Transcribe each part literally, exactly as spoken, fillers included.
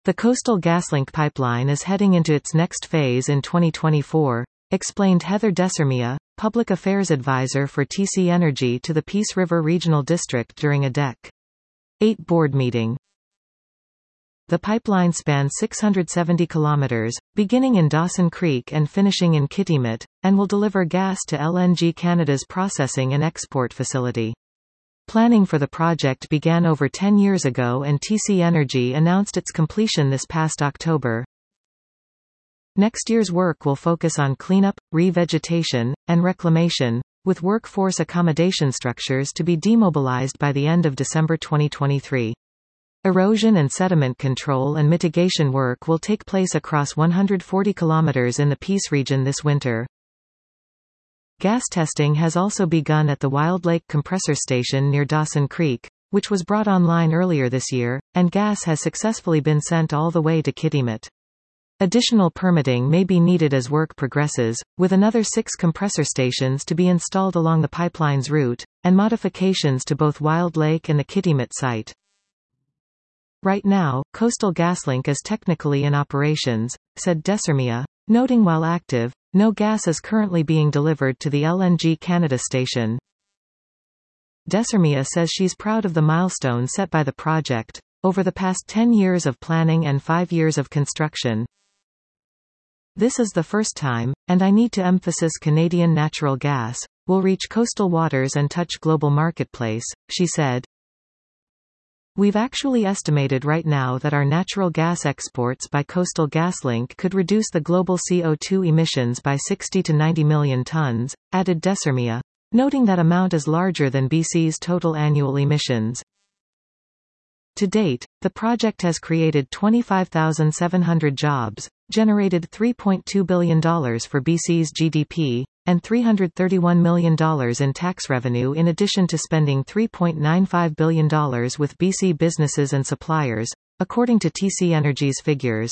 The Coastal GasLink pipeline is heading into its next phase in twenty twenty-four, explained Heather Desermia, Public Affairs Advisor for T C Energy to the Peace River Regional District during a D E C eight board meeting. The pipeline spans six hundred seventy kilometers, beginning in Dawson Creek and finishing in Kitimat, and will deliver gas to L N G Canada's processing and export facility. Planning for the project began over ten years ago and T C Energy announced its completion this past October. Next year's work will focus on cleanup, revegetation, and reclamation, with workforce accommodation structures to be demobilized by the end of December twenty twenty-three. Erosion and sediment control and mitigation work will take place across one hundred forty kilometers in the Peace region this winter. Gas testing has also begun at the Wild Lake Compressor Station near Dawson Creek, which was brought online earlier this year, and gas has successfully been sent all the way to Kitimat. Additional permitting may be needed as work progresses, with another six compressor stations to be installed along the pipeline's route, and modifications to both Wild Lake and the Kitimat site. Right now, Coastal GasLink is technically in operations, said Desermia, noting while active, no gas is currently being delivered to the L N G Canada station. Desermia says she's proud of the milestone set by the project, over the past ten years of planning and five years of construction. This is the first time, and I need to emphasize Canadian natural gas, will reach coastal waters and touch global marketplace, she said. We've actually estimated right now that our natural gas exports by Coastal GasLink could reduce the global C O two emissions by sixty to ninety million tons, added Desermia, noting that amount is larger than B C's total annual emissions. To date, the project has created twenty-five thousand seven hundred jobs, generated three point two billion dollars for B C's G D P, and three hundred thirty-one million dollars in tax revenue in addition to spending three point nine five billion dollars with B C businesses and suppliers, according to T C Energy's figures.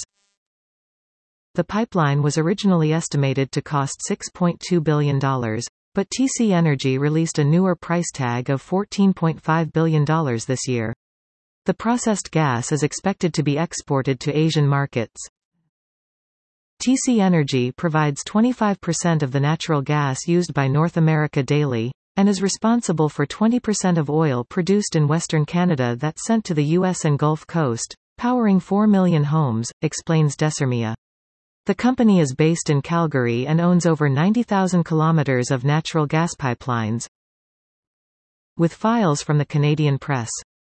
The pipeline was originally estimated to cost six point two billion dollars, but T C Energy released a newer price tag of fourteen point five billion dollars this year. The processed gas is expected to be exported to Asian markets. T C Energy provides twenty-five percent of the natural gas used by North America daily, and is responsible for twenty percent of oil produced in Western Canada that's sent to the U S and Gulf Coast, powering four million homes, explains Desermia. The company is based in Calgary and owns over ninety thousand kilometers of natural gas pipelines. With files from the Canadian press.